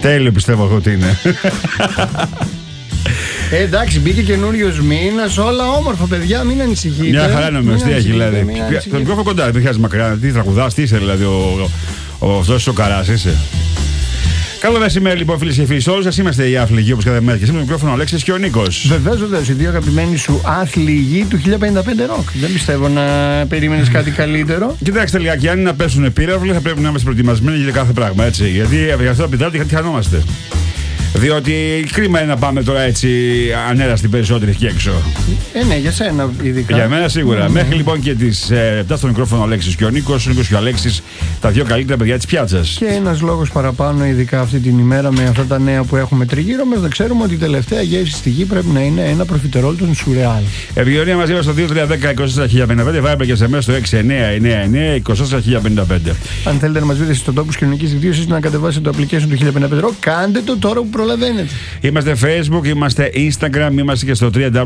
Τέλειο πιστεύω εγώ ότι είναι. Εντάξει, μπήκε καινούριος μήνας, όλα όμορφα, παιδιά, μην ανησυχείτε. Μια χαρά νομίζω, τι έχει δηλαδή. Το μικρόφωνο κοντά, δεν χρειάζεται μακριά. Τι τραγουδάς, τι είσαι δηλαδή, αυτός ο Καράς είσαι. Καλό μεσημέρι λοιπόν, φίλες και φίλοι, όλους σας. Είμαστε οι άθλοι γη όπως κάθε μέρα και σήμερα το μικρόφωνο ο Αλέξης και ο Νίκος. Βεβαίως, οι δύο αγαπημένοι σου άθλοι γη του 1055 ροκ. Δεν πιστεύω να περίμενες κάτι καλύτερο. Κοιτάξτε λιγάκι, αν είναι να πέσουν πύραυλοι, θα πρέπει να είμαστε προετοιμασμένοι για κάθε πράγμα, έτσι. Γιατί για αυτό το πιτάρτι κάτι χανόμαστε. Διότι κρίμα είναι να πάμε τώρα έτσι ανέραστοι περισσότεροι εκεί έξω. Ναι, για σένα ειδικά. Για μένα σίγουρα. Μέχρι λοιπόν και τις 7 στο μικρόφωνο ο Αλέξης και ο Νίκος και ο Αλέξης, τα δύο καλύτερα παιδιά της πιάτσας. Και ένας λόγος παραπάνω, ειδικά αυτή την ημέρα με αυτά τα νέα που έχουμε τριγύρω μας, να ξέρουμε ότι η τελευταία γεύση στη γη πρέπει να είναι ένα προφιτερόλ των Σουρεάλ. Επικοινωνία μαζί μας στο 2310-24055, Viber και SMS στο 6999-24055. Αν θέλετε να μας βρείτε στους τόπους κοινωνικής δικτύωσης, να κατεβάσετε το application του 1055 ροκ, κάντε το τώρα που προλαβαίνετε. Είμαστε Facebook, είμαστε Instagram, είμαστε και στο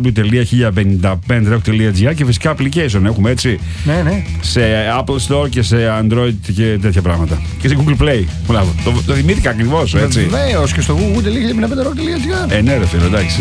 www.1055rock.gr και φυσικά application έχουμε, έτσι. Ναι. Σε Apple Store και σε Android και τέτοια πράγματα. Και σε Google Play. Μπράβο. Το θυμήθηκα ακριβώς, έτσι. Βεβαίως, και στο www.1055rock.gr. Ναι, ρε φίλε, εντάξει.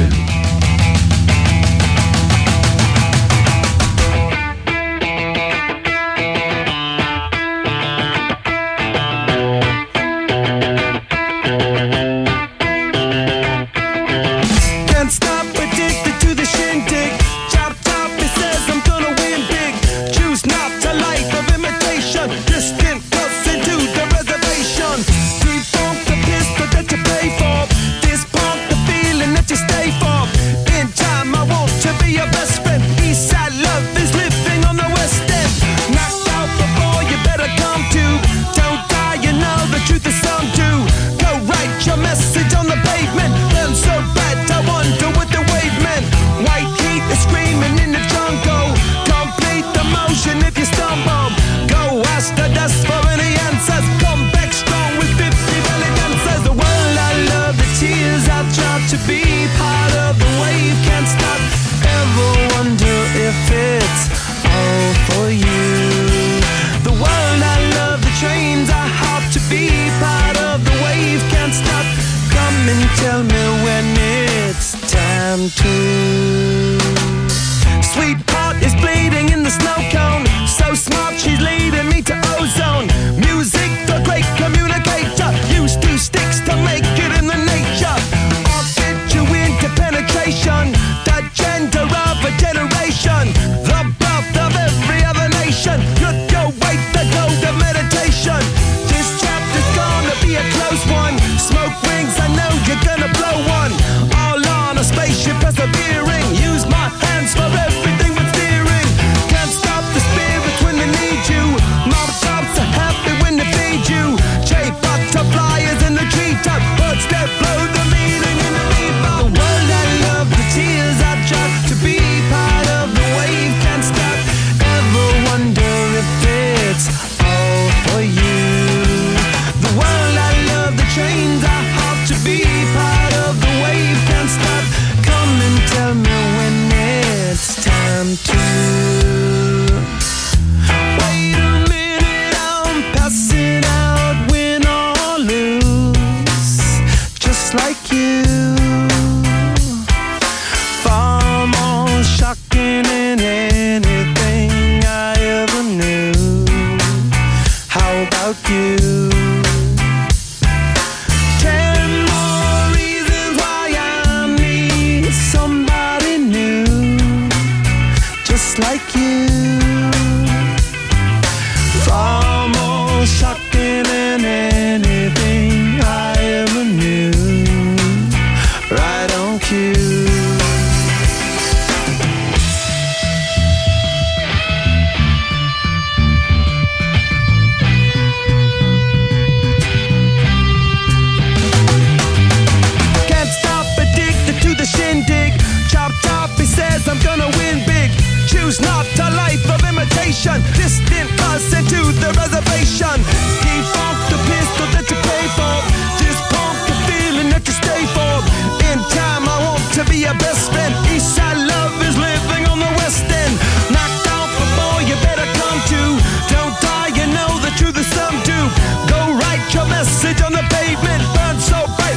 Message on the pavement, burn so bright.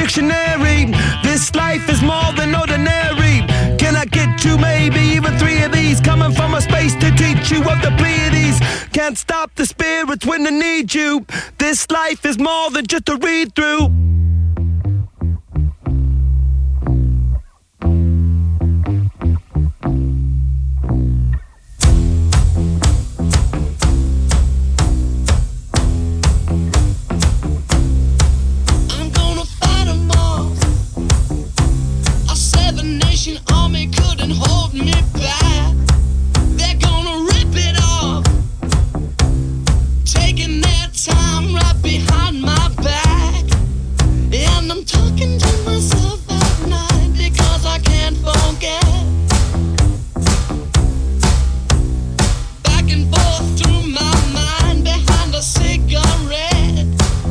dictionary. This life is more than ordinary. Can I get you maybe even 3 of these? Coming from a space to teach you of the Pleiades. Can't stop the spirits when they need you. This life is more than just a read through. Army couldn't hold me back. They're gonna rip it off, taking their time right behind my back. And I'm talking to myself at night because I can't forget. Back and forth through my mind behind a cigarette.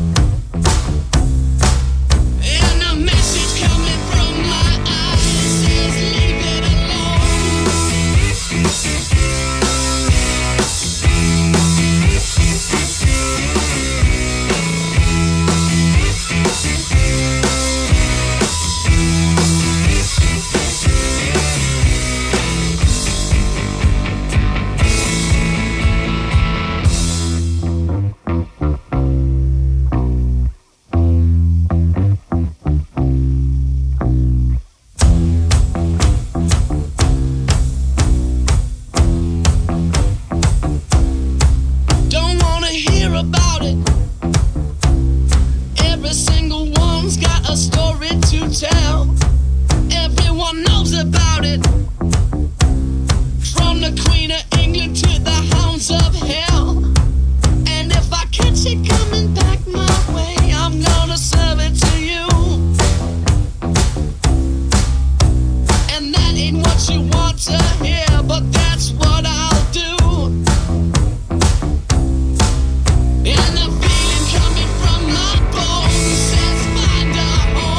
And a message coming from my eyes says leave it alone. Don't wanna hear about it. Every single one's got a story to tell. Everyone knows about it. From the Queen of England to the hounds of hell. And if I catch it coming back my way, I'm gonna serve it to you. And that ain't what you want to hear, but that's what I'll do. And the feeling coming from my bones says find a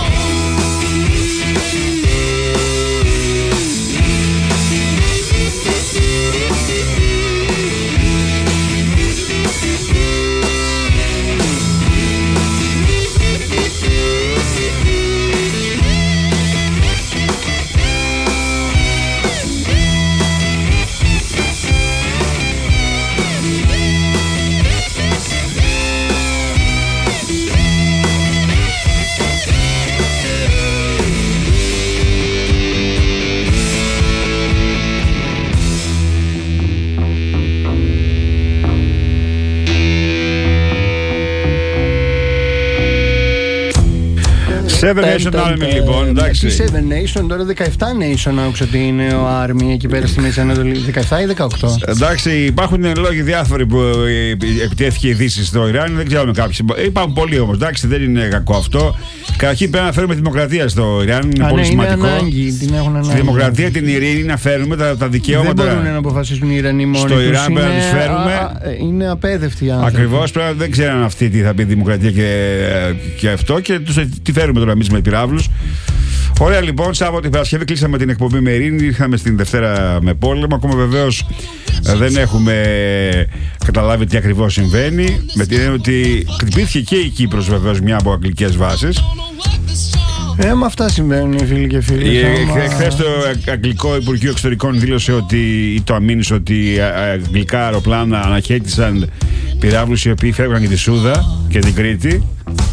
Seven Nation Army λοιπόν, εντάξει. Τι Seven Nation, τώρα 17 Nation άκουσα ότι είναι ο Army εκεί πέρα στη Μέση Ανατολή. 17 ή 18. Εντάξει, υπάρχουν λόγοι διάφοροι που επιτέθηκε η Δύση στο Ιράν, δεν ξέρουμε κάποιοι. Υπάρχουν πολλοί όμως, εντάξει, δεν είναι κακό αυτό. Καταρχήν πρέπει να φέρουμε τη δημοκρατία στο Ιράν, είναι πολύ σημαντικό. Ανάγκη, την έχουν ανάγκη. Τη δημοκρατία, την ειρήνη, να φέρουμε τα δικαιώματα. Δεν μπορούν να αποφασίσουν οι Ιρανοί μόνοι στο Ιράν πρέπει να τους φέρουμε. Είναι απέδευτοι άνθρωποι. Ακριβώς, δεν ξέραν αυτοί τι θα πει δημοκρατία και αυτό και τους τι φέρουμε τώρα εμείς με πυράβλους. Ωραία λοιπόν, Σάββατο την Παρασκευή κλείσαμε την εκπομπή με ειρήνη, ήρθαμε στην Δευτέρα με πόλεμο. Ακόμα βεβαίως δεν έχουμε καταλάβει τι ακριβώς συμβαίνει. Με την έννοια ότι χτυπήθηκε και η Κύπρος βεβαίως μια από αγγλικές βάσεις. Με αυτά συμβαίνουν φίλοι και φίλοι. Χθες το Αγγλικό Υπουργείο Εξωτερικών δήλωσε ότι, ή το αμήνυσε ότι αγγλικά αεροπλάνα αναχέτησαν πυράβλους οι οποίοι φεύγαν και τη Σούδα και την Κρήτη.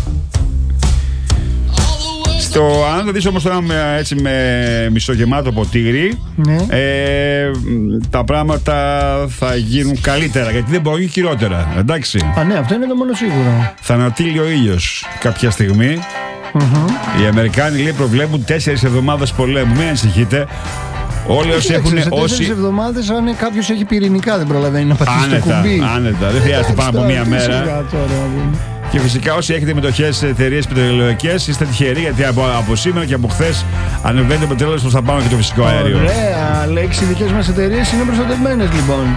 Αν το δεις όμως τώρα έτσι με μισογεμάτο ποτήρι, ναι. Τα πράγματα θα γίνουν καλύτερα, γιατί δεν μπορεί χειρότερα, εντάξει. Ναι, αυτό είναι το μόνο σίγουρο. Θα ανατείλει ο ήλιος κάποια στιγμή. Οι Αμερικάνοι λέει προβλέπουν 4 εβδομάδες πολέμου. Μην ανησυχείτε. Όλοι όσοι έχουν. Σε 4 εβδομάδες, αν κάποιος έχει πυρηνικά, δεν προλαβαίνει να πατήσει το κουμπί. Άνετα, δεν χρειάζεται πάνω από μία μέρα. Και φυσικά όσοι έχετε μετοχές σε εταιρείες πετρελαιοικές είστε τυχεροί, γιατί από σήμερα και από χθες ανεβαίνει το πετρέλαιο προς τα πάνω και το φυσικό αέριο. Ωραία, λέξη, οι δικές μας εταιρείες είναι προστατευμένες λοιπόν.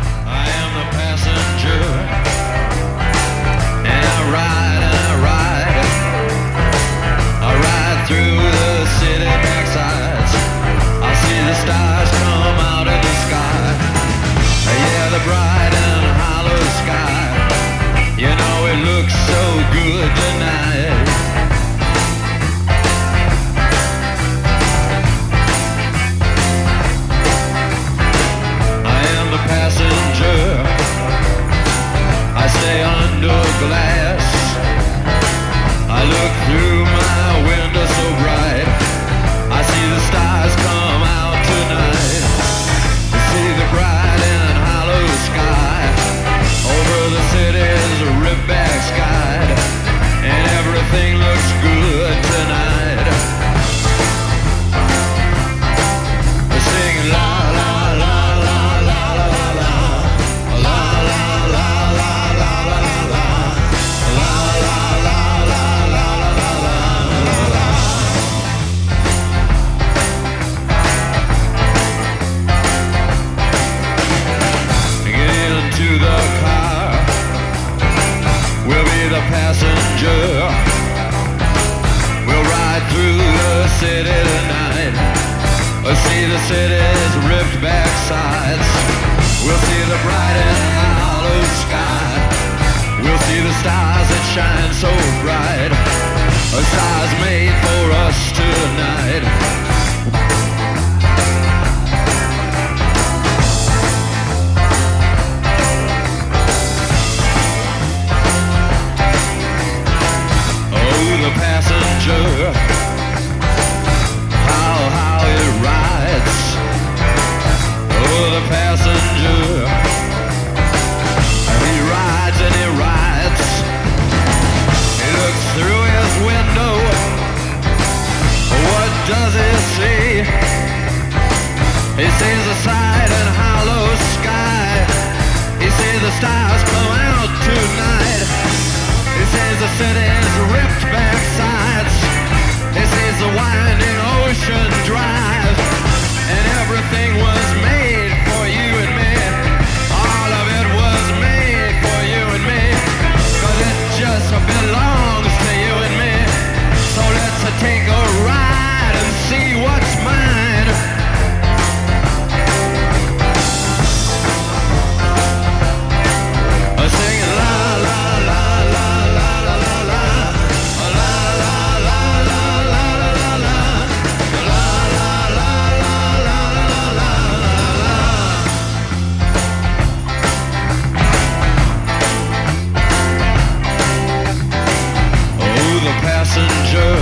city tonight. We'll see the city's ripped back sides. We'll see the bright and hollow sky. We'll see the stars that shine so bright. Stars made for us tonight. The passenger, how it rides. Oh, the passenger, he rides and he rides. He looks through his window. What does he see? He sees the side and hollow sky. He sees the stars come out tonight. He sees the city's ripped back sides. He sees the winding ocean drive. And everything was made for you and me. All of it was made for you and me. 'Cause it just belongs to you and me. So let's take a ride and see what's mine. Singing la la la la la la la la la la la la la la la Oh, the passenger,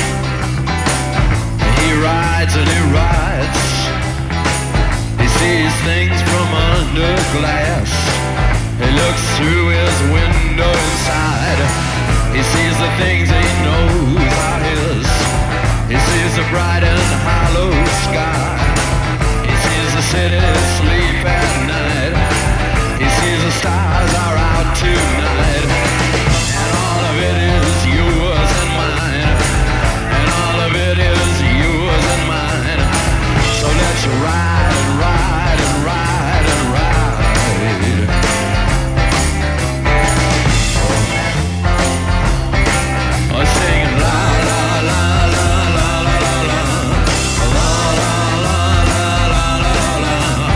he rides and he rides. He sees things from under glass. He looks through his window inside. He sees the things he knows are his. He sees the bright and hollow sky. He sees the city sleep at night. He sees the stars are out tonight. And all of it is yours and mine. And all of it is yours and mine. So let's ride and ride and ride and ride. Singing la la la la la la la la la la la la la la.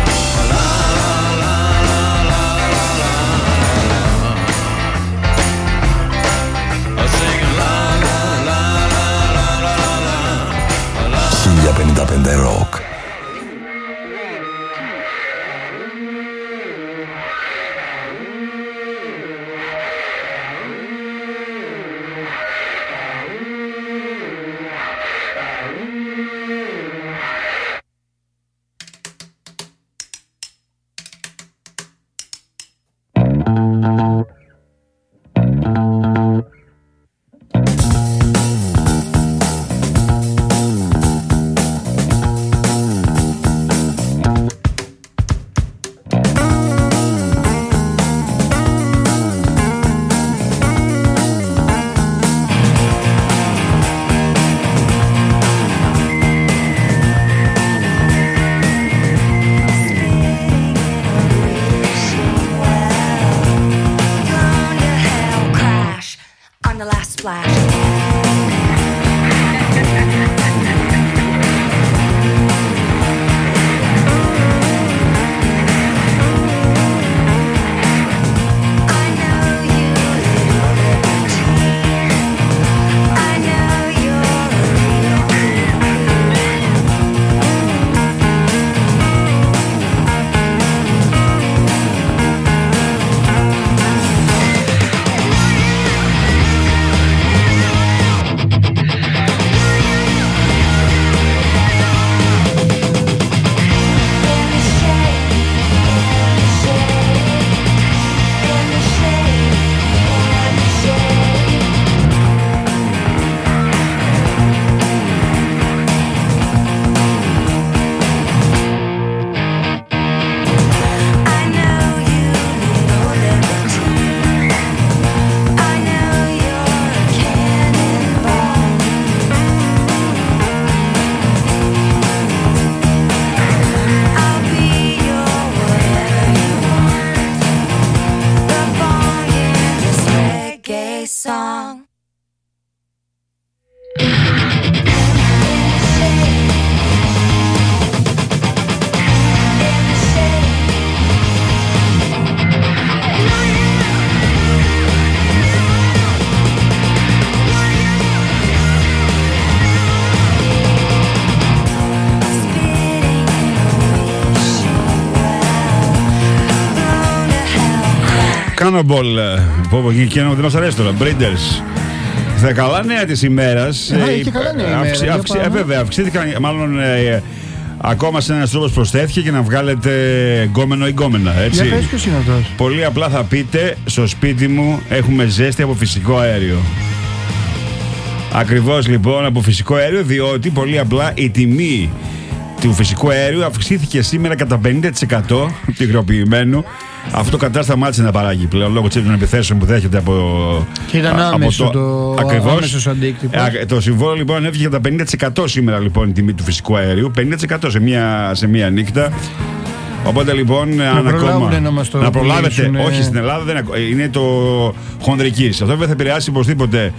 Cannonball. Και δεν μας αρέσει τώρα. Breeders. Τα καλά νέα της ημέρας. Είχε καλά νέα ημέρα. Βέβαια, αυξήθηκαν, μάλλον ακόμα σε ένας τρόπος προσθέθηκε και να βγάλετε γκόμενο ή γκόμενα. Έτσι. Για πες ποιος είναι αυτός. Πολύ απλά θα πείτε, στο σπίτι μου έχουμε ζέστη από φυσικό αέριο. Ακριβώς λοιπόν από φυσικό αέριο, διότι πολύ απλά η τιμή του φυσικού αέριου αυξήθηκε σήμερα κατά 50% του υγροποιημένου. Αυτό το κατάστημα άρχισε να παράγει πλέον λόγω των επιθέσεων που δέχεται από. Και ήταν άμεσο το άμεσος αντίκτυπος. Το συμβόλαιο λοιπόν ανέβηκε κατά 50% σήμερα λοιπόν η τιμή του φυσικού αερίου. 50% σε μία νύχτα. Οπότε λοιπόν, να προλάβετε, όχι στην Ελλάδα, είναι το χονδρικής. Αυτό βέβαια θα επηρεάσει οπωσδήποτε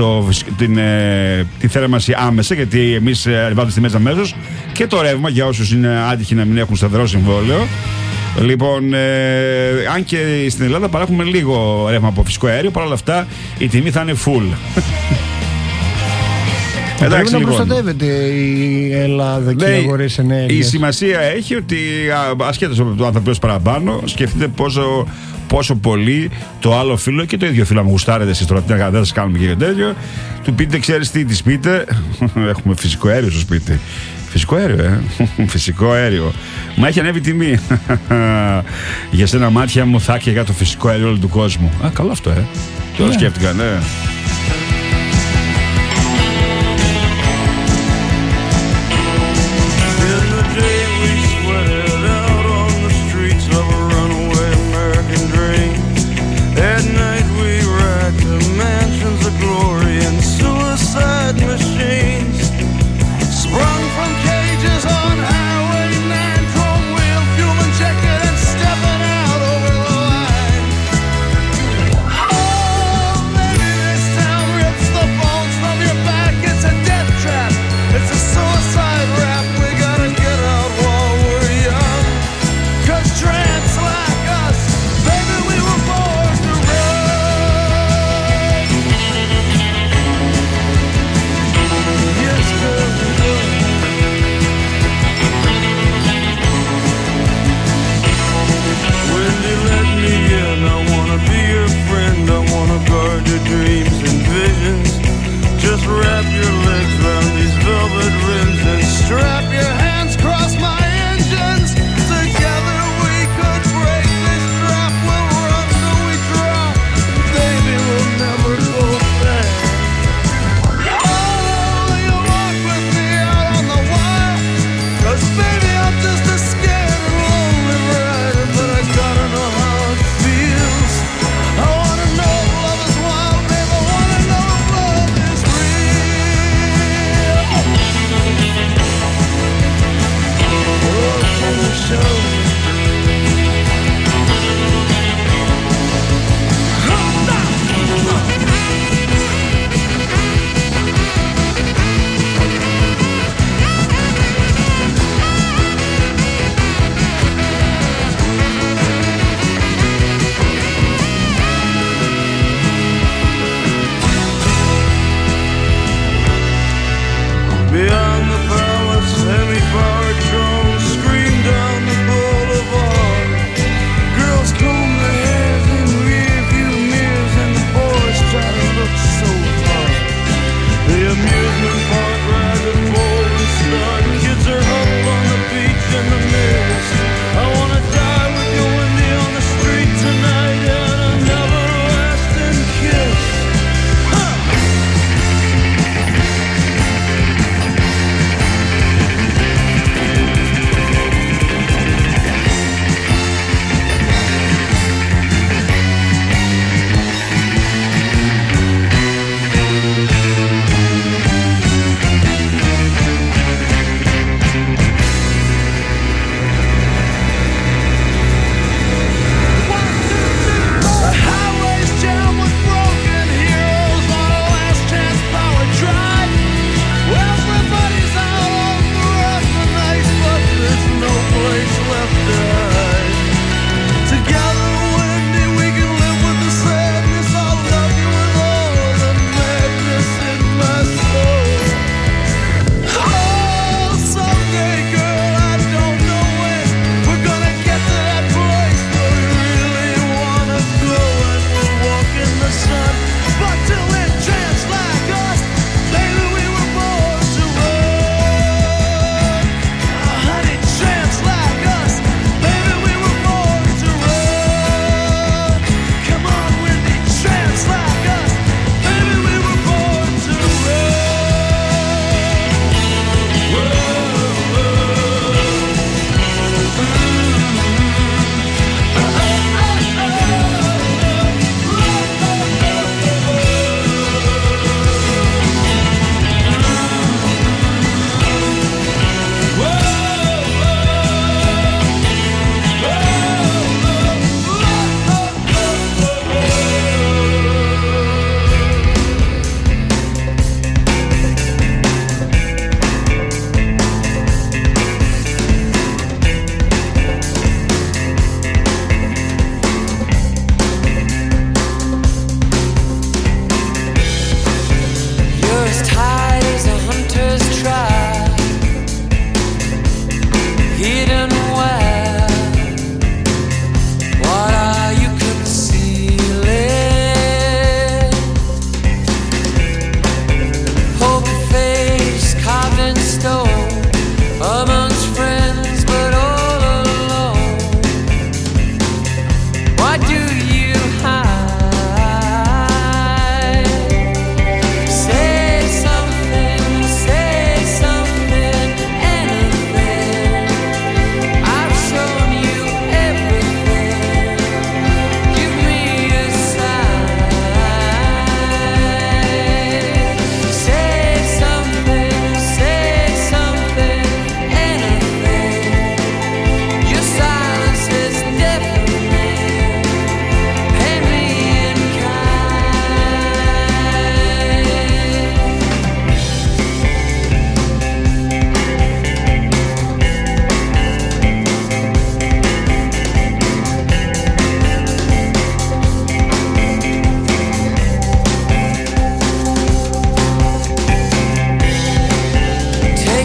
τη θέρμανση άμεσα, γιατί εμείς βάλουμε στη μέση αμέσως, και το ρεύμα για όσους είναι άτυχοι να μην έχουν σταθερό συμβόλαιο. Λοιπόν, αν και στην Ελλάδα παράγουμε λίγο ρεύμα από φυσικό αέριο, παρόλα αυτά η τιμή θα είναι full. Πρέπει να προστατεύεται η Ελλάδα και οι αγορές ενέργειας. Η σημασία έχει ότι ασχέτως από το αν θα πληρώσει παραπάνω, σκεφτείτε πόσο πολύ το άλλο φίλο και το ίδιο φίλο, αν γουστάρετε εσείς τώρα, δεν σας κάνουμε και τέτοιο, του πείτε, ξέρεις τι της πείτε, έχουμε φυσικό αέριο στο σπίτι. Φυσικό αέριο, φυσικό αέριο. Μα έχει ανέβει τιμή. Για σένα μάτια μου θα και για το φυσικό αέριο όλου του κόσμου. Καλό αυτό, το σκέφτηκα, ναι. This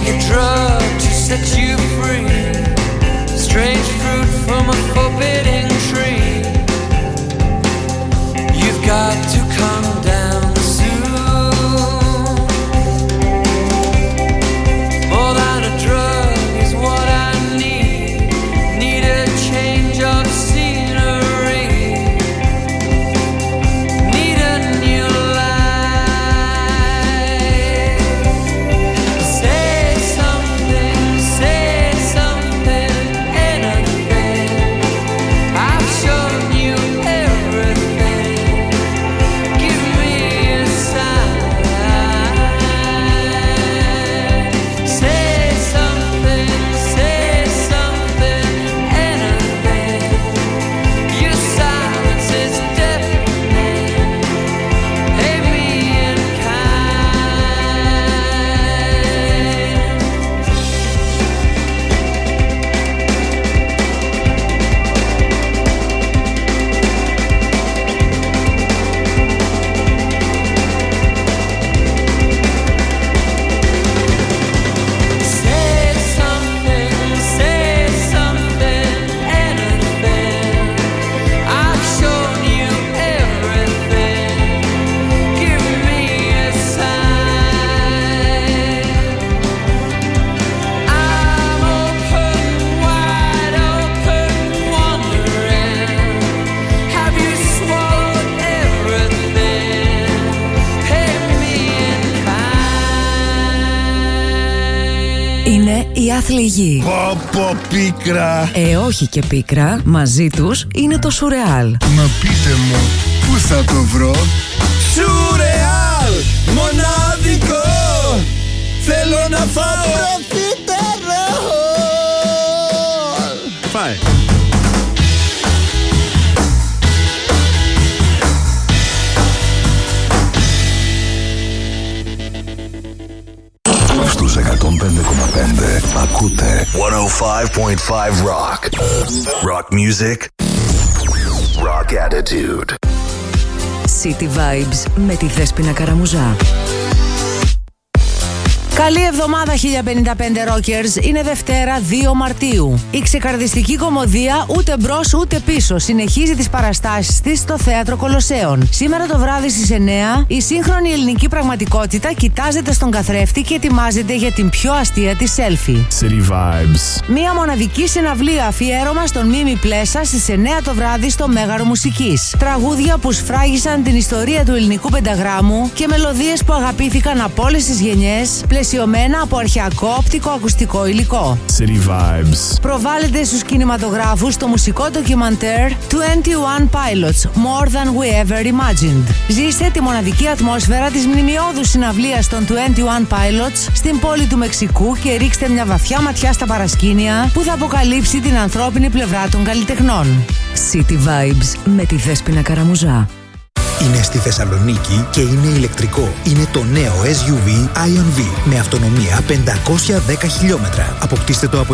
take a drug to set you free. Strange fruit from a forbidding tree. You've got to come down soon. More than a drug is what I need. Need a change of scenery. Need a new life. Say something, anything. I've shown you everything. Give me a sign. Say something, anything. Your silence is deafening. Pay me in Say something, anything. I've shown you everything. Give me a sign. I'm open, wide open, wondering. Have you swallowed everything? Pay me in kind. Είναι η Αθληγή. Πω πίκρα. Όχι και πίκρα, μαζί τους είναι το Σουρεάλ. Μα πείτε μου, πού θα το βρω? Σουρεάλ, μοναδικό. Θέλω να φάω προφιτερόλ. Φάε. Στους 105,5 ακούτε 105.5 Rock. Rock music. Rock attitude. City Vibes με τη Δέσποινα Καραμουζά. Καλή εβδομάδα 1055 Rockers, είναι Δευτέρα 2 Μαρτίου. Η ξεκαρδιστική κομμωδία ούτε μπρος ούτε πίσω συνεχίζει τις παραστάσεις της στο Θέατρο Κολοσσέων. Σήμερα το βράδυ στις 9 η σύγχρονη ελληνική πραγματικότητα κοιτάζεται στον καθρέφτη και ετοιμάζεται για την πιο αστεία της selfie. City Vibes. Μία μοναδική συναυλία αφιέρωμα στον Μίμη Πλέσσα στις 9 το βράδυ στο Μέγαρο Μουσικής. Τραγούδια που σφράγισαν την ιστορία του ελληνικού πενταγράμμου και μελωδίες που αγαπήθηκαν από όλες τις γενιές, πλαισιωμένα από αρχαιακό οπτικοακουστικό υλικό. City Vibes. Προβάλλεται στους κινηματογράφους το μουσικό ντοκιμαντέρ 21 Pilots, More Than We Ever Imagined. Ζήστε τη μοναδική ατμόσφαιρα της μνημειώδους συναυλίας των 21 Pilots στην πόλη του Μεξικού και ρίξτε μια βαθιά ματιά στα παρασκήνια που θα αποκαλύψει την ανθρώπινη πλευρά των καλλιτεχνών. City Vibes με τη Δέσποινα Καραμουζά. Είναι στη Θεσσαλονίκη και είναι ηλεκτρικό. Είναι το νέο SUV Ion V με αυτονομία 510 χιλιόμετρα. Αποκτήστε το από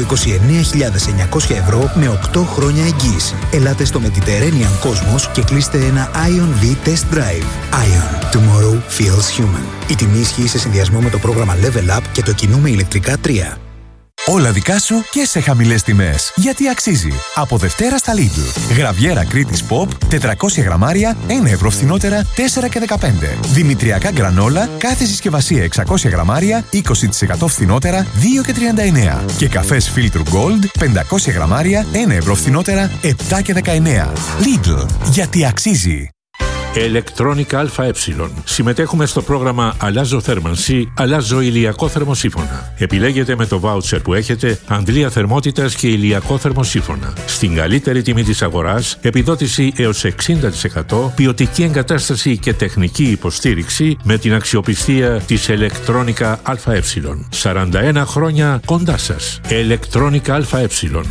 29.900 ευρώ με 8 χρόνια εγγύηση. Ελάτε στο Mediterranean Cosmos και κλείστε ένα Ion V Test Drive. Ion. Tomorrow feels human. Η τιμή ισχύει σε συνδυασμό με το πρόγραμμα Level Up και το κινούμε ηλεκτρικά 3. Όλα δικά σου και σε χαμηλές τιμές. Γιατί αξίζει. Από Δευτέρα στα Lidl. Γραβιέρα Κρήτης Pop, 400 γραμμάρια, 1 ευρώ φθηνότερα, 4,15. Δημητριακά γκρανόλα, κάθε συσκευασία 600 γραμμάρια, 20% φθηνότερα, 2,39. Και καφές Filter Gold, 500 γραμμάρια, 1 ευρώ φθηνότερα, 7,19. Lidl. Γιατί αξίζει. Electronica ΑΕ. Συμμετέχουμε στο πρόγραμμα Αλλάζω θέρμανση, αλλάζω ηλιακό θερμοσύφωνα. Επιλέγετε με το βάουτσερ που έχετε αντλία θερμότητας και ηλιακό θερμοσύφωνα. Στην καλύτερη τιμή της αγοράς, επιδότηση έως 60%, ποιοτική εγκατάσταση και τεχνική υποστήριξη με την αξιοπιστία της Electronica ΑΕ. 41 χρόνια κοντά σας. Electronica ΑΕ.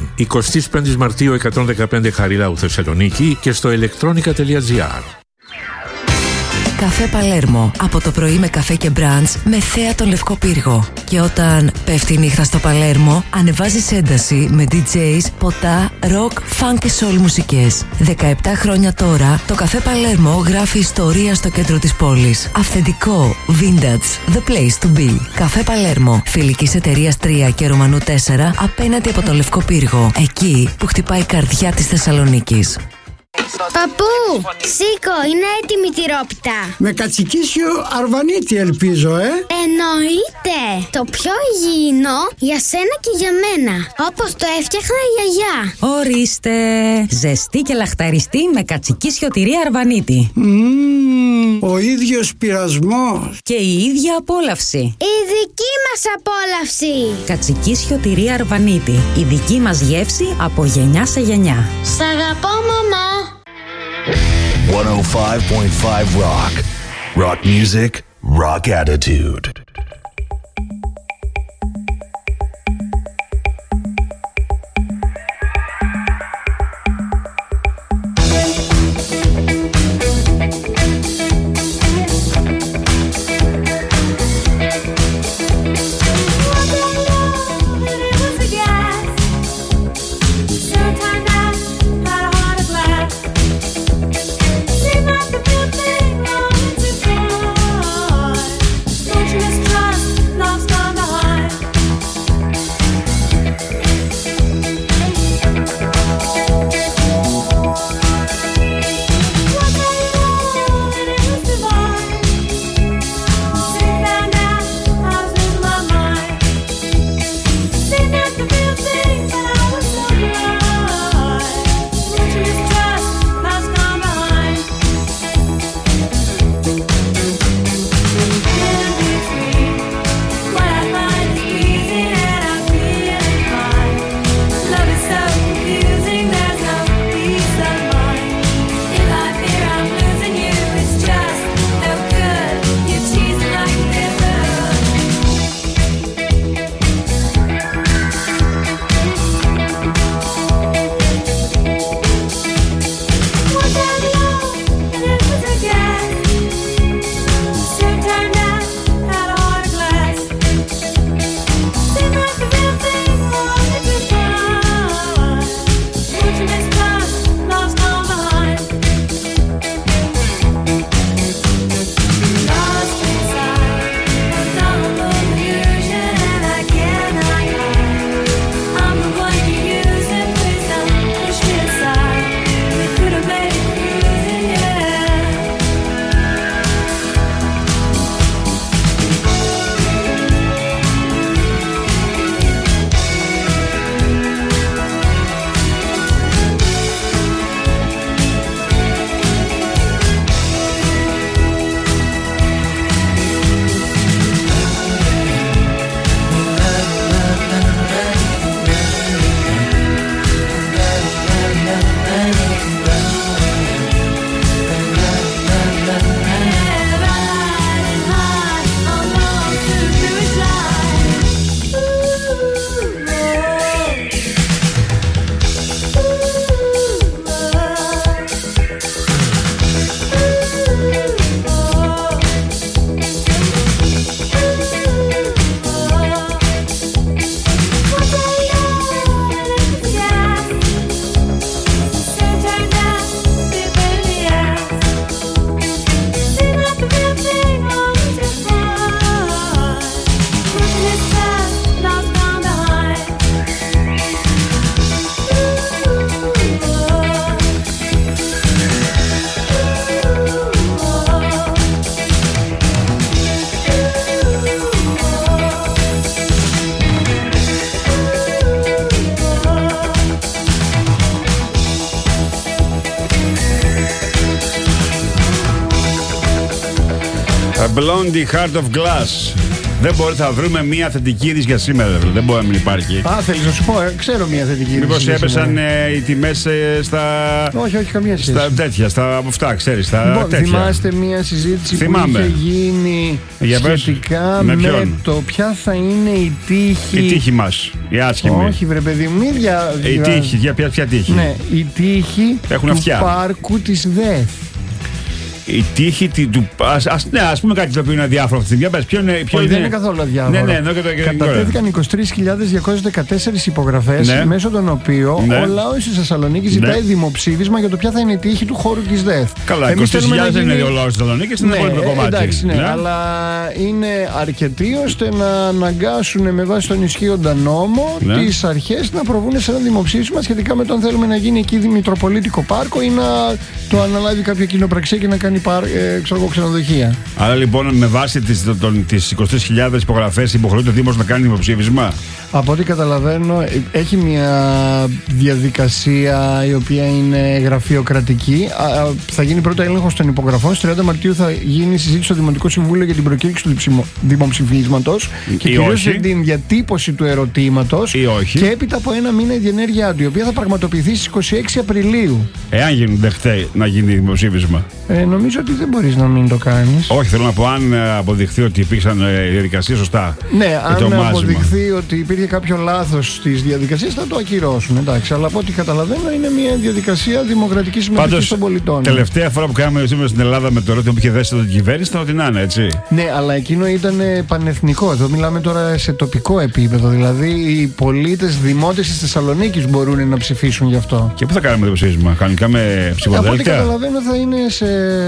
25 Μαρτίου 115 Χαριλάου Θεσσαλονίκη και στο electronica.gr. Καφέ Παλέρμο. Από το πρωί με καφέ και μπραντς με θέα τον Λευκό Πύργο. Και όταν πέφτει η νύχτα στο Παλέρμο, ανεβάζεις ένταση με DJs, ποτά, rock, funk και soul μουσικές. 17 χρόνια τώρα, το Καφέ Παλέρμο γράφει ιστορία στο κέντρο της πόλης. Αυθεντικό, vintage, the place to be. Καφέ Παλέρμο, φιλικής εταιρείας 3 και Ρωμανού 4, απέναντι από τον Λευκό Πύργο. Εκεί που χτυπάει η καρδιά της Θεσσαλονίκης. Παππού, σήκω, είναι έτοιμη η τυρόπιτα. Με κατσικίσιο αρβανίτη ελπίζω, Εννοείται. Το πιο υγιεινό για σένα και για μένα. Όπως το έφτιαχνα η γιαγιά. Ορίστε. Ζεστή και λαχταριστή με κατσικίσιο τυρί αρβανίτη. Ο ίδιος πειρασμός. Και η ίδια απόλαυση. Η δική μας απόλαυση. Κατσικίσιο τυρί αρβανίτη. Η δική μας γεύση από γενιά σε γενιά. Σ' αγαπώ, μαμά. 105.5 Rock. Rock music, rock attitude. Blondie Heart of Glass. Δεν μπορεί να βρούμε μία θετική είδηση για σήμερα. Δεν μπορεί να μην υπάρχει. Θέλεις να σου πω, ξέρω μία θετική είδηση. Μήπως έπεσαν οι τιμές στα. Όχι, καμία σχέση. Στα τέτοια, στα αυτά, ξέρεις. Λοιπόν, θυμάστε μία συζήτηση που είχε γίνει σχετικά με το ποια θα είναι η τύχη. Η τύχη μας, η άσχημη. Όχι, βρε παιδί μου, η τύχη, ποια τύχη. Ναι, η τύχη του πάρκου της ΔΕΘ. Η τύχη του. Ας πούμε κάτι το οποίο είναι αδιάφορο αυτή τη στιγμή. Όχι, δεν είναι καθόλου αδιάφορο. Ναι, κατατέθηκαν 23.214 υπογραφές, ναι, μέσω των οποίων, ναι, ο λαός της Θεσσαλονίκης ζητάει, ναι, δημοψήφισμα για το ποια θα είναι η τύχη του χώρου της ΔΕΘ. Καλά, 23.000 δεν είναι ο λαός της Θεσσαλονίκης, είναι υπόλοιπο κομμάτι. Εντάξει, ναι, αλλά είναι αρκετοί ώστε να αναγκάσουν με βάση τον ισχύοντα νόμο, ναι, τις αρχές να προβούν σε ένα δημοψήφισμα σχετικά με το αν θέλουμε να γίνει εκεί Μητροπολίτικο Πάρκο ή να το αναλάβει κάποια κοινοπραξία και να κάνει ξενοδοχεία. Άρα λοιπόν με βάση τις 23.000 υπογραφές υποχρεούται ο Δήμος να κάνει δημοψήφισμα. Από ό,τι καταλαβαίνω έχει μια διαδικασία η οποία είναι γραφειοκρατική. Θα γίνει πρώτα έλεγχος των υπογραφών. Στις 30 Μαρτίου θα γίνει συζήτηση στο Δημοτικό Συμβούλιο για την προκήρυξη του δημοψηφίσματος και κυρίως για την διατύπωση του ερωτήματος. Και έπειτα από ένα μήνα η διενέργειά του, η οποία θα πραγματοποιηθεί στις 26 Απριλίου. Εάν γίνουν δεχτέ να γίνει δημοψήφισμα. Νομίζω ότι δεν μπορείς να μην το κάνεις. Όχι, θέλω να πω αν αποδειχθεί ότι υπήρξαν διαδικασίες σωστά. Ναι, αν αποδειχθεί ότι υπήρχε κάποιο λάθος στις διαδικασίες θα το ακυρώσουν. Εντάξει, αλλά από ό,τι καταλαβαίνω είναι μια διαδικασία δημοκρατικής συμμετοχής των πολιτών. Τελευταία φορά που κάναμε σήμερα στην Ελλάδα με το ερώτημα που είχε δέσει την κυβέρνηση ήταν ότι να είναι έτσι. Ναι, αλλά εκείνο ήταν πανεθνικό. Εδώ μιλάμε τώρα σε τοπικό επίπεδο. Δηλαδή οι πολίτες, δημότες της Θεσσαλονίκης μπορούν να ψηφίσουν γι' αυτό. Και πού θα κάνουμε το ψήφισμα, κανονικά με ψηφοδέλτια? Από ό,τι καταλαβαίνω θα είναι σε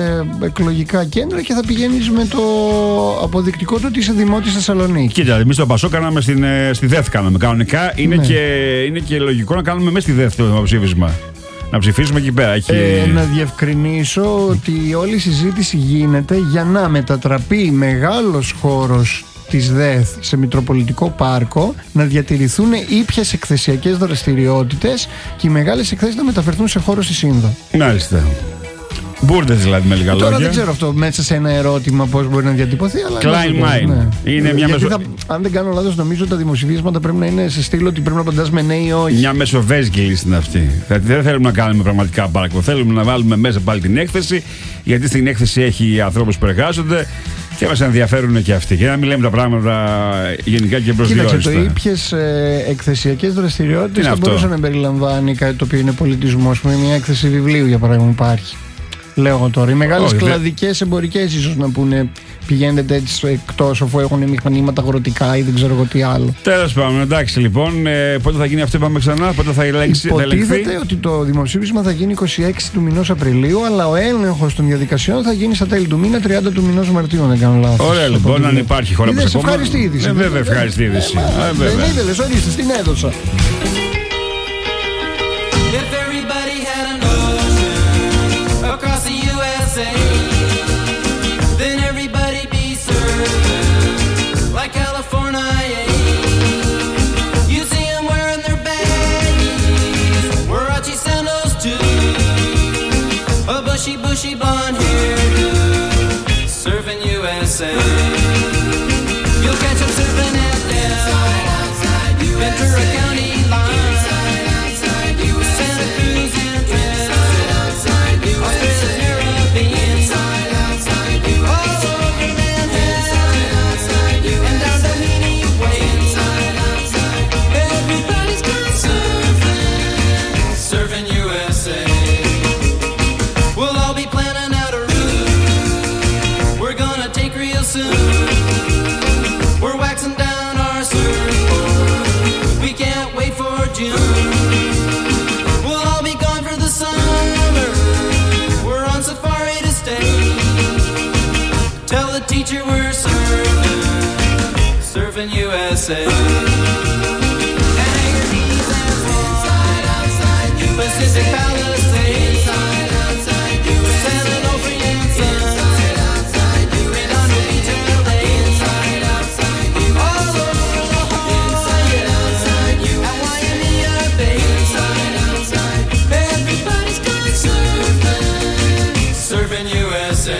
εκλογικά κέντρα και θα πηγαίνεις με το αποδεικτικό του ότι είσαι δημότης Θεσσαλονίκη. Κοίτα, εμείς το Πασό κάναμε στη ΔΕΘ κάναμε. Κανονικά είναι, ναι, είναι και λογικό να κάνουμε μέσα στη ΔΕΘ το δημοψήφισμα. Να ψηφίσουμε εκεί πέρα. Να διευκρινίσω ότι όλη η συζήτηση γίνεται για να μετατραπεί μεγάλος χώρος της ΔΕΘ σε Μητροπολιτικό Πάρκο, να διατηρηθούν ήπιες εκθεσιακές δραστηριότητες και οι μεγάλες εκθέσεις να μεταφερθούν σε χώρο στη Σύνδο. Μάλιστα. Μπούρδες δηλαδή με λίγα λόγια. Τώρα δεν ξέρω αυτό μέσα σε ένα ερώτημα πώς μπορεί να διατυπωθεί, αλλά. Klein mind. Ναι. Είναι μια αν δεν κάνω λάθος, νομίζω τα δημοψηφίσματα πρέπει να είναι σε στήλο ότι πρέπει να απαντάς με ναι ή όχι. Μια μεσοβέζικη λύση είναι αυτή. Δηλαδή δεν θέλουμε να κάνουμε πραγματικά πάρκο. Θέλουμε να βάλουμε μέσα πάλι την έκθεση, γιατί στην έκθεση έχει ανθρώπους που εργάζονται και μας ενδιαφέρουν και αυτοί. Και να μην λέμε τα πράγματα γενικά και προσδιορίστα. Κοίταξε, το ήπιες εκθεσιακές δραστηριότητες θα μπορούσε να περιλαμβάνει κάτι το οποίο είναι πολιτισμός. Μια έκθεση βιβλίου για παράδειγμα υπάρχει. Λέω εγώ τώρα. Οι μεγάλες κλαδικές εμπορικές ίσως να πούνε πηγαίνετε έτσι εκτός αφού έχουν μηχανήματα αγροτικά ή δεν ξέρω εγώ τι άλλο. Τέλος πάντων, εντάξει λοιπόν. Πότε θα γίνει αυτό, είπαμε ξανά, πότε θα ελέγξει. Υποτίθεται ότι το δημοψήφισμα θα γίνει 26 του μηνός Απριλίου, αλλά ο έλεγχος των διαδικασιών θα γίνει στα τέλη του μήνα, 30 του μηνός Μαρτίου, αν δεν κάνω λάθος. Ωραία λοιπόν, αν υπάρχει χώρα που ευχάριστη είδηση. Βέβαια, ευχάριστη είδηση. Δεν ήθελες, ορίστε, την έδωσα. Then everybody be served like California. You see them wearing their baggies, Warachi sandals too, a bushy blonde hairdo, surfing USA. You'll catch them surfing at Del Ventura County line, Santa Cruz and Australia. Teacher, we're surfing USA. And hang your knees and inside, outside, Pacific Palisades. Inside, outside, San Onofre and Sun. Inside, outside, Redondo Beach, LA. Inside, outside, all over La Jolla. Inside, outside, at Waimea Bay. Inside, outside, everybody's going surfing USA.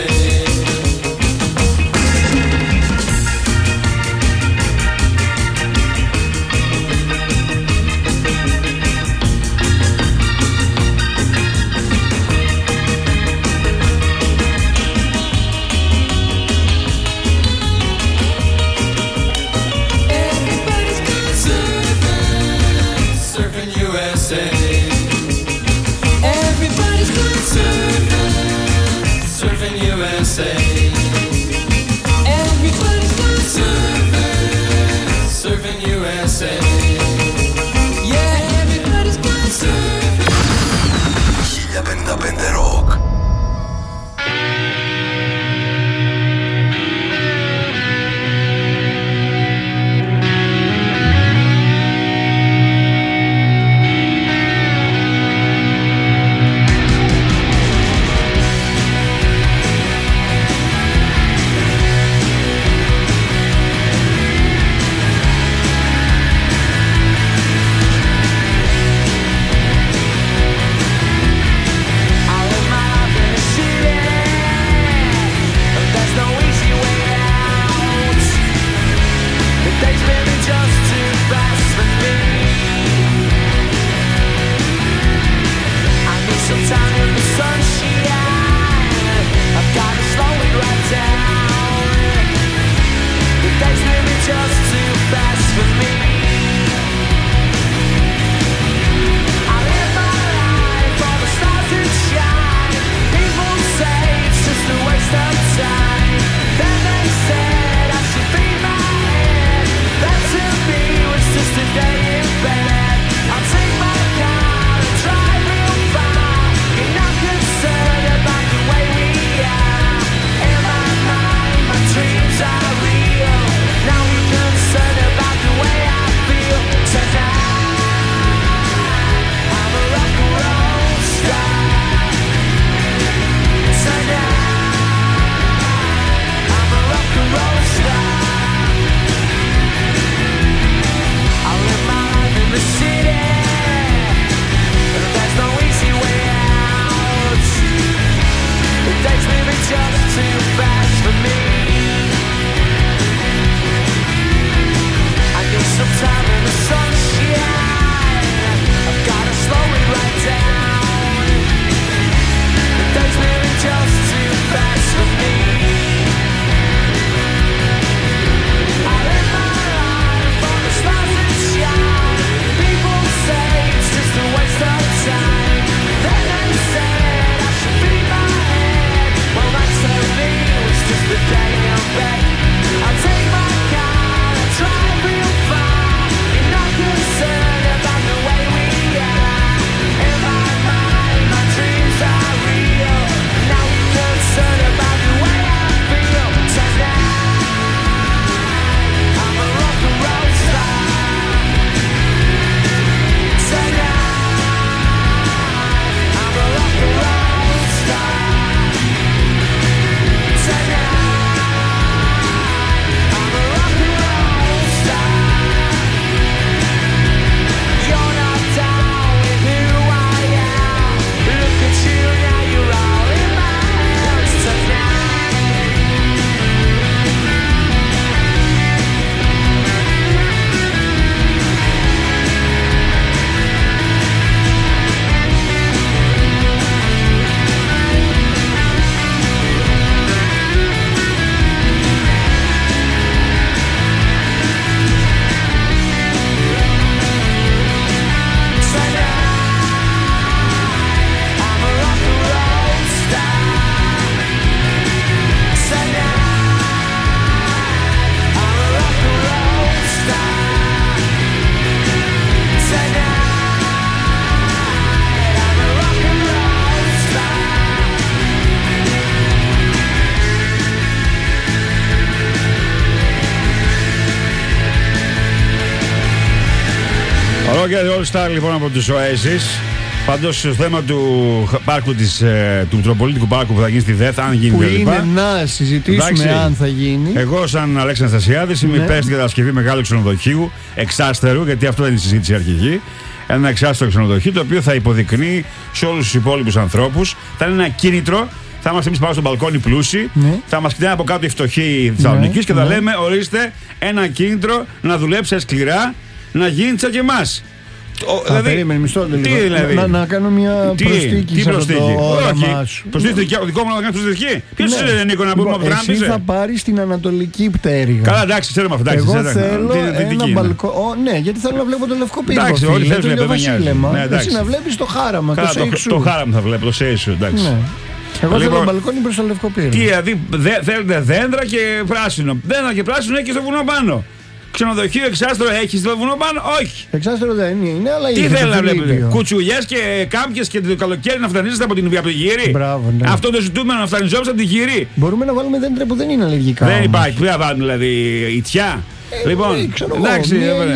και All Star λοιπόν από τους Oasis. Πάντως στο θέμα του πάρκου του Μητροπολίτικου Πάρκου που θα γίνει στη ΔΕΘ, αν γίνει που κλπ. Είναι να συζητήσουμε. Εντάξει, αν θα γίνει. Εγώ, σαν Αλέξη Αναστασιάδης, είμαι υπέρ στην κατασκευή μεγάλου ξενοδοχείου, εξάστερου, γιατί αυτό είναι η συζήτηση αρχική. Ένα εξάστερο ξενοδοχείο το οποίο θα υποδεικνύει σε όλους τους υπόλοιπους ανθρώπους. Θα είναι ένα κίνητρο. Θα είμαστε εμείς πάνω στο μπαλκόνι πλούσιοι. Ναι. Θα μας κοιτάνε από κάτω οι φτωχοί Θεσσαλονίκης και θα λέμε: ορίστε ένα κίνητρο να δουλέψετε σκληρά, να γίνει σαν και εμάς. Δηλαδή, περίμενε, μισό λεπτό. Να κάνω μια προσθήκη σε αυτό το όραμά σου. Προσθήκη, ο δικό μου να κάνει προσθήκη. Ποιος είναι, Νίκο, να πούμε από Εσύ θα πάρεις την ανατολική πτέρυγα. Καλά, εντάξει, ξέρουμε αυτά. Εγώ θέλω ένα μπαλκόνι. Ναι, γιατί θέλω να βλέπω το Λευκό Πύργο. Εντάξει, όλοι θέλουν να βλέπω. Εσύ να βλέπεις το χάραμα. Το χάραμα θα βλέπω, το σέι σου, εντάξει. Εγώ θέλω ένα μπαλκόνι προς το Λευκό Πύργο. Τι, δηλαδή θέλετε δέντρα και πράσινο. Δέντρα και πράσινο έχει στο βουνό πάνω. Ξενοδοχείο εξάστερο έχει στο βουνό πάνω, όχι. Εξάστερο δεν είναι, αλλά τι θέλει να βλέπετε. Κουτσουλιές και κάμπιες και το καλοκαίρι να φτανίζεστε από την γύρι. Μπράβο, ναι. Αυτό το ζητούμε, να φτανιζόμαστε από τη γύρι. Μπορούμε να βάλουμε δέντρα που δεν είναι αλλεργικά. Δεν υπάρχει. Πού να βάλουμε δηλαδή ιτιά. Λοιπόν, εντάξει,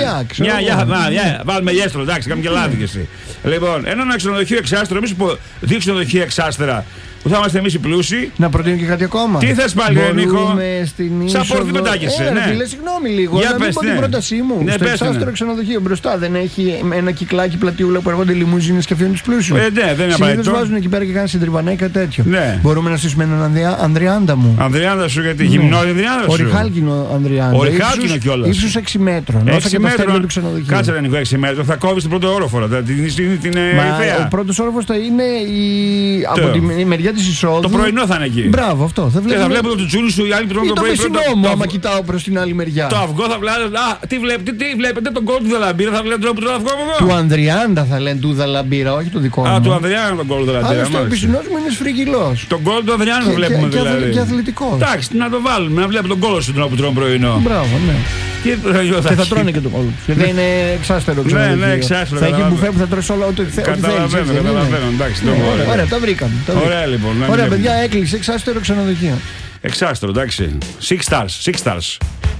βάλουμε γέστρο, εντάξει, κάνουμε και λάθη κι εσύ. Λοιπόν, ένα ξενοδοχείο εξάστερο, εμείς δύο ξενοδοχεία εξάστερα που θα είμαστε εμείς οι πλούσιοι. Να προτείνω και κάτι ακόμα. Τι θες πάλι, Νίκο? Σαν πόρτη πετάγεσαι. Φίλε, συγγνώμη λίγο. Για να μην πω την πρότασή μου. Στο εξάστερο ξενοδοχείο μπροστά δεν έχει ένα κυκλάκι πλατιούλα που έρχονται λιμουζίνες και αφήνουν τους πλούσιους. Ναι, δεν είναι απαραίτητο. Συνήθως βάζουν εκεί πέρα και κάνουν συντριβανά ή κάτι τέτοιο. Μπορούμε να στήσουμε έναν Ανδριάντα μου. Ανδριάντα σου, γιατί γυμνό Ανδριάντα σου. Οριχάλκινο Ανδριάντα. Οριχάλκινο κιόλας. Ίσως 6 μέτρων. Όσα και τα στέλνουν του ξενοδοχείου. Κάτσε να ανοίγω 6 μέτρων. Θα κόβει τον πρώτο όροφο. Ο πρώτος όροφος θα είναι από τη μεριά μεριά της εισόδου. Το πρωινό θα είναι εκεί. Μπράβο, αυτό. Θα βλέπω το τσούνι σου, οι άλλοι τρώνε το πρωί. Ή το μεσηνόμο, άμα κοιτάω προς την άλλη μεριά. Το αυγό θα βλέπει. Τι βλέπετε, τον κόλ του Δαλαμπύρα θα βλέπετε το αυγό από εδώ. Του Ανδριάντα θα λένε του Δαλαμπύρα, όχι το δικό μου. Α, του Ανδριάντα τον κόλ του Δαλαμπύρα. Αλλά στο πισινός μου είναι σφριγγυλός. Τον κόλ του Ανδριάντα θα βλέπουμε δηλαδή. Και αθλητικός. Εντάξει, να το βάλουμε, να βλέπω τον κόλο σου που τρώνε πρωινό. Μπράβο, ναι. Και θα τρώνε και το κόλο του. Γιατί είναι εξάστερο ξενοδοχείο. Ναι, εξάστερο. Θα έχει μπουφέ που θα τρώσει όλα ό,τι θέλει. Καταλαβαίνω, εντάξει. Ωραία, τα βρήκαμε. Ωραία λοιπόν. Ωραία, παιδιά, έκλεισε εξάστερο ξενοδοχείο. Εξάστερο, εντάξει. 6 stars.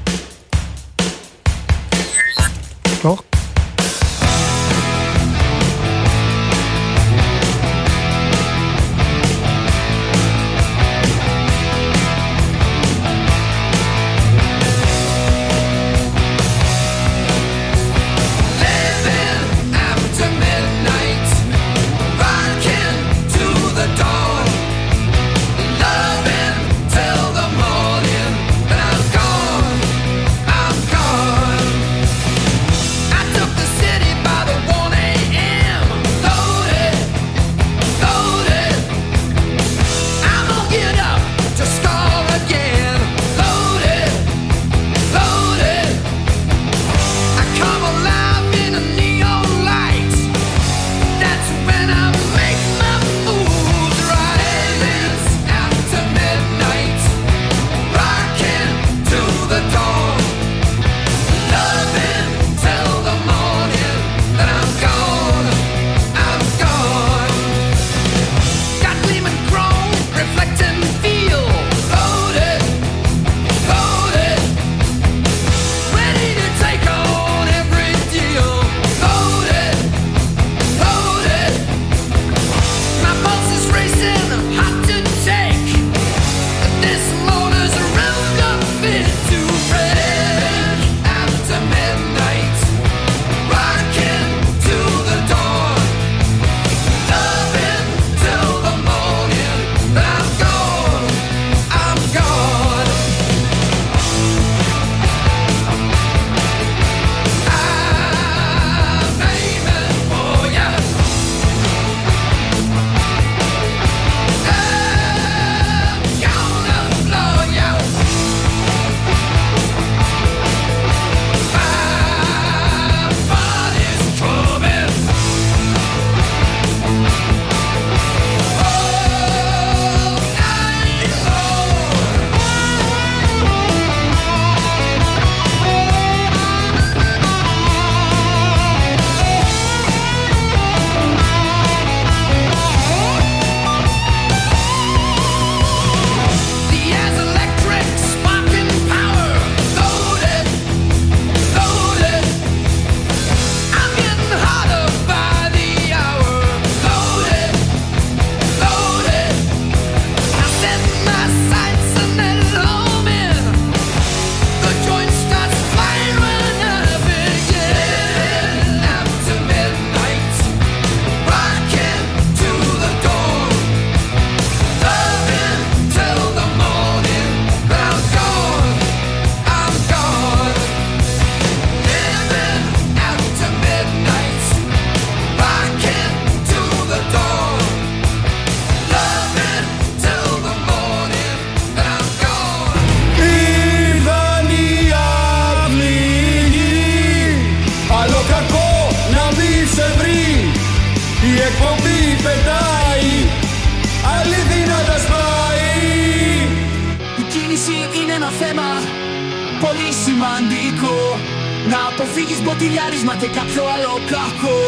πολύ σημαντικό να αποφύγεις μποτιλιάρισμα και κάποιο άλλο κακό.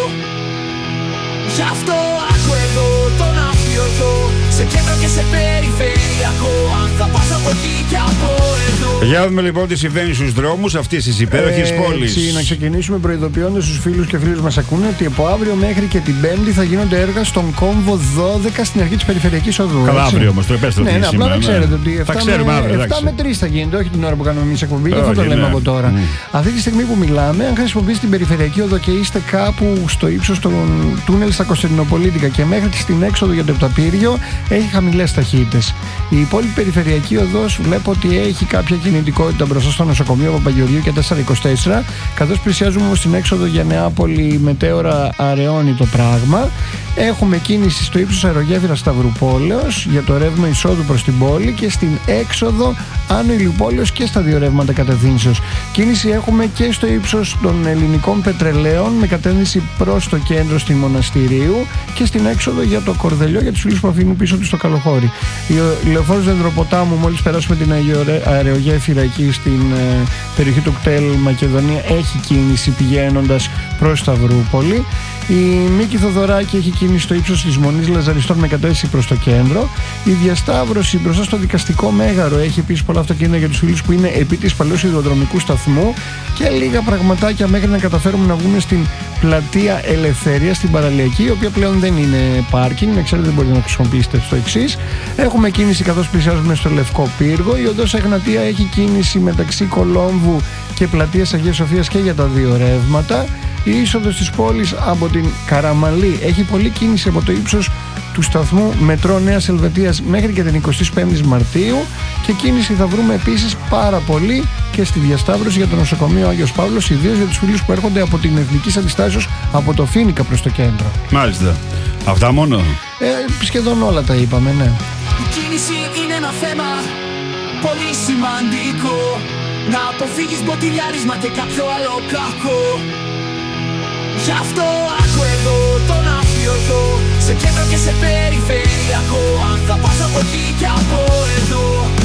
Γι' αυτό άκου εδώ τον αφιωτό, σε κέντρο και σε περιφερειακό, αν θα πας από εκεί και από εδώ. Για να δούμε λοιπόν τι συμβαίνει στους δρόμους αυτής της υπέροχης πόλης. Να ξεκινήσουμε προειδοποιώντας τους φίλους και φίλους μας ακούνε ότι από αύριο μέχρι και την Πέμπτη θα γίνονται έργα στον κόμβο 12 στην αρχή της περιφερειακής οδού. Καλά, αύριο όμως το επέστρεψε. Ναι, απλά να ξέρετε ότι 7 με 3 θα γίνεται, όχι την ώρα που κάνουμε εμείς εκπομπή, γι' αυτό το λέμε από τώρα. Αυτή τη στιγμή που μιλάμε, αν χρησιμοποιήσετε την περιφερειακή οδό και είστε κάπου στο ύψος των τούνελ στα Κωνσταντινοπολίτικα και μέχρι στην έξοδο για το Επταπύριο, έχει χαμηλές ταχύτητες. Η υπόλοιπη περιφερειακή οδός βλέπω ότι έχει κάποια κινητικότητα μπροστά στο νοσοκομείο Παπαγεωργίου και 424, καθώς πλησιάζουμε όμως στην έξοδο για Νεάπολη μετέωρα αραιώνει το πράγμα. Έχουμε κίνηση στο ύψος αερογέφυρας Σταυρουπόλεως για το ρεύμα εισόδου προς την πόλη και στην έξοδο Άνω Ηλιοπόλεως και στα δύο ρεύματα κατευθύνσεως. Κίνηση έχουμε και στο ύψος των Ελληνικών Πετρελαίων με κατεύθυνση προς το κέντρο στη Μοναστηρίου και στην έξοδο για το Κορδελιό για τους φίλους που αφήνουν πίσω τους στο Καλοχώρι. Η λεωφόρος Δεντροποτάμου, μόλις περάσουμε την αερογέφυρα εκεί στην περιοχή του κτέλ Μακεδονία, έχει κίνηση πηγαίνοντας προς Σταυρούπολη. Η Μίκη Θοδωράκη έχει κίνηση στο ύψος της Μονής Λαζαριστών με κατεύθυνση προς το κέντρο. Η διασταύρωση μπροστά στο δικαστικό μέγαρο έχει επίσης πολλά αυτοκίνητα για τους φίλους που είναι επί της παλαιού σιδηροδρομικού σταθμού και λίγα πραγματάκια μέχρι να καταφέρουμε να βγούμε στην πλατεία Ελευθερία στην Παραλιακή, η οποία πλέον δεν είναι πάρκινγκ, να ξέρετε δεν μπορείτε να χρησιμοποιήσετε στο εξής. Έχουμε κίνηση καθώς πλησιάζουμε στο Λευκό Πύργο. Η οδός Εγνατία έχει κίνηση μεταξύ Κολόμβου και πλατείας Αγίας Σοφίας και για τα δύο ρεύματα. Η είσοδος της πόλης από την Καραμαλή έχει πολλή κίνηση από το ύψος του σταθμού μετρό Νέας Ελβετίας μέχρι και την 25η Μαρτίου και κίνηση θα βρούμε επίσης πάρα πολύ και στη διασταύρωση για το νοσοκομείο Άγιος Παύλος, ιδίως για τους φίλους που έρχονται από την Εθνικής Αντιστάσεως από το Φοίνικα προς το κέντρο. Μάλιστα. Αυτά μόνο. Σχεδόν όλα τα είπαμε, ναι. Η κίνηση είναι ένα θέμα πολύ σημαντικό. Να αποφύγεις μποτιλιάρισμα και κάποιο άλλο κακό. Γι' αυτό άκου εδώ τον αφιωτό, σε κέντρο και σε περιφερειακό. Αν θα πας από εκεί και από εδώ,